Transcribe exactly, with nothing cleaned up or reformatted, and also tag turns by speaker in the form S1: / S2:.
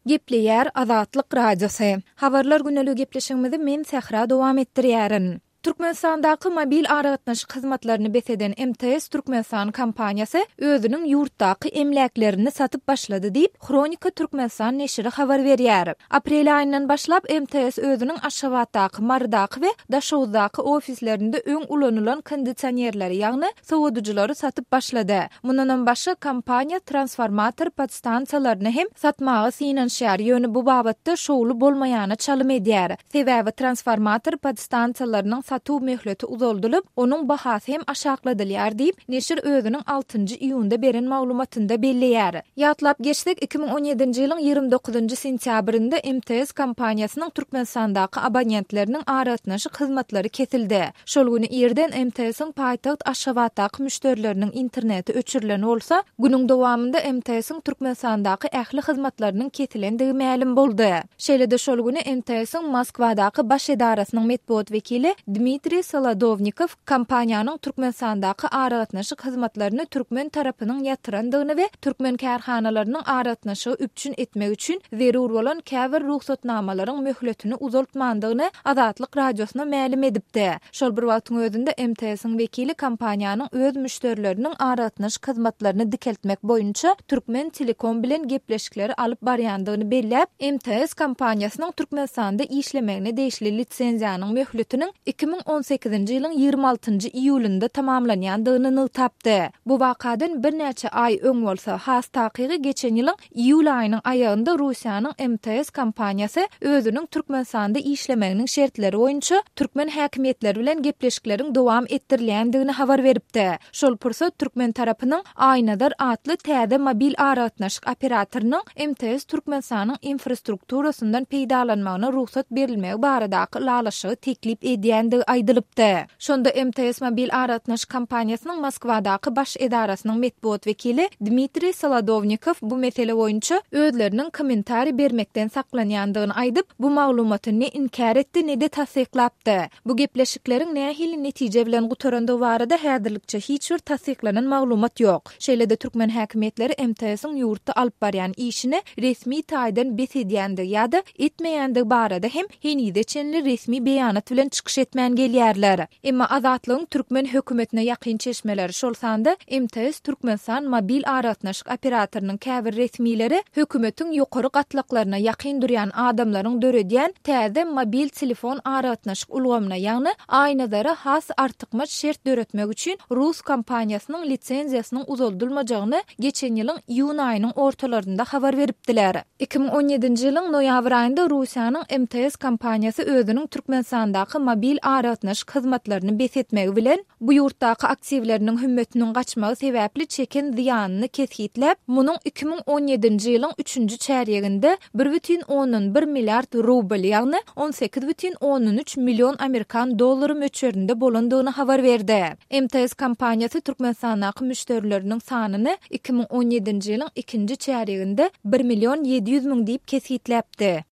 S1: Gepleýär Azatlyk radiosu. Habarlar güneligi gepleşigimizi men Sehra dowam etdirýärin. Türkmenistandaky mobil aragatnaşyk hyzmatlaryny beseden M T S Türkmenistan kompaniýasy özüniň ýurtdaky emläklerini satyp başlady diýip Kronika Türkmenistan neşri habar berýär. Aprel aýyndan başlap M T S özüniň Aşgabatdaky, Mardaky we Daşowdaky ofislerinde öň ulanylan kondisionerleri ýagny sowadyjylary satyp başlady. Mundan başga kompaniýa transformator podstansiýalaryny hem satmagy synanşýar ýöne bu babatda şowly bolmaýany çalym edýär. Sebäbi transformator podstansiýalarynyň satu möhleti uzoldylyp, onuň bahasy hem aşakladylýar diýip neşir özüniň altynjy iýunda beren maglumatynda belleýär. Ýatlap geçdik iki bin on ýedinji ýylyň ýygrimi dokuzunjy sentýabrynda M T S kompaniýasynyň Türkmenistandaky abonentleriniň aragatnaşyk hyzmatlary kesildi. Şol güni ýerden M T S'niň paýtaxt Aşgabatdaky müşterileriniň interneti öçürilen bolsa, günüň dowamında M T S'niň Türkmenistandaky ähli hyzmatlarynyň kesilendigi ma'lum boldy. Şeýle-de şol güni M T S'niň Moskwadaky baş edarasynyň medpuat wekili Dmitri Solodovnikov kompaniýanyň Türkmenistandaky aragatnaşyk hyzmatlaryny türkmen tarapynyň ýatyrandygyny we türkmen kärhanalarynyň aragatnaşygy üpçün etmek üçin zerur bolan käbir ruhsatnamalaryň möhletini uzaltmandygyny Azatlyk radiosuna ma'lum edipdi. Şol bir wagtyň özünde M T S'niň wekili kompaniýanyň öz müşterileriniň aragatnaşyk hyzmatlaryny dikeltmek boýunça Türkmen Telekom bilen gepleşikleri alyp barýandygyny belläp, M T S kompaniýasynyň Türkmenistanda işlemegine deýişli lisenziýanyň möhletiniň iki bin on sekizinji ýylyň ýygrimi altynjy iýulynda tamamlanýandygyny nylypdy. Bu wakadan bir näçe aý öň bolsa, has takygy geçen ýylyň iýul aýynyň aýagynda Russiýanyň M T S kompaniýasy özüniň Türkmenistanda işlemeginiň şertleri boýunça türkmen häkimetleri bilen gepleşikleriň dowam etdirilýändigini habar beripdi. Şol pursat türkmen tarapynyň Aýnadar atly täze mobil aragatnaşyk operatorynyň M T S Türkmenistanyň infrastrukturasyndan peýdalanmagyna ruhsat berilmegi baradaky lalaşygy teklip edýändigi aýdylypdy. Şonda M T S mobil aragatnaşyk kompaniýasynyň Moskwadaky baş edarasynyň medpuat wekili Dmitri Solodovnikov bu mesele boýunça özleriniň kommentari bermekden saklanýandygyny aýdyp, bu maglumaty ne inkar etdi, ne de tasdiklapdy. Bu gepleşikleriň nähili netije bilen gutaranda barada häzirlikçe hiç bir tasdiklanan maglumat ýok. Şeýle-de türkmen häkimetleri M T S'niň ýurtda alyp barýan işini resmi taýdan besedýändigi ýa-da etmeýändigi barada hem henide çenli resmi beýanat bilen çykyş etmän gelýärler. Emma Azatlygyň türkmen hökümetine ýakyn çeşmeleri şol sanda M T S Türkmenistan mobil aragatnaşyk operatorynyň käbir resmileri hökümetiň ýokary gatlaklaryna ýakyn durýan adamlaryň döredýän täze mobil telefon aragatnaşyk ulgamyna ýagny Aýnadara has artykmaç şert döretmek üçin Rus kompaniýasynyň lisenziýasynyň uzuldylmajagyny geçen ýylyň iýun aýynyň ortalarynda habar beripdiler. iki bin on ýedinji ýylyň noýabr aýynda Russiýanyň M T S kompaniýasy özüniň Türkmenistandaky mobil aragatnaşyk hyzmatlaryny besetmegi bilen bu ýurtdaky aktiwleriniň hümmetiniň gaçmagy sebäpli çeken ziýanyny keshitlep, munyň iki bin on ýedinji ýylyň üçünji çäreginde bir бүтүн onuň bir milliard rubl ýagny on sekiz бүтүn onuň üç million Amerikan dollary möçberinde bolandygyny habar berdi. M T S kompaniýasy Türkmenistandaky müşterileriniň sanyny iki bin on ýedinji ýylyň ikinji çäreginde bir million ýedi ýüz miň diýip keshitlapdy.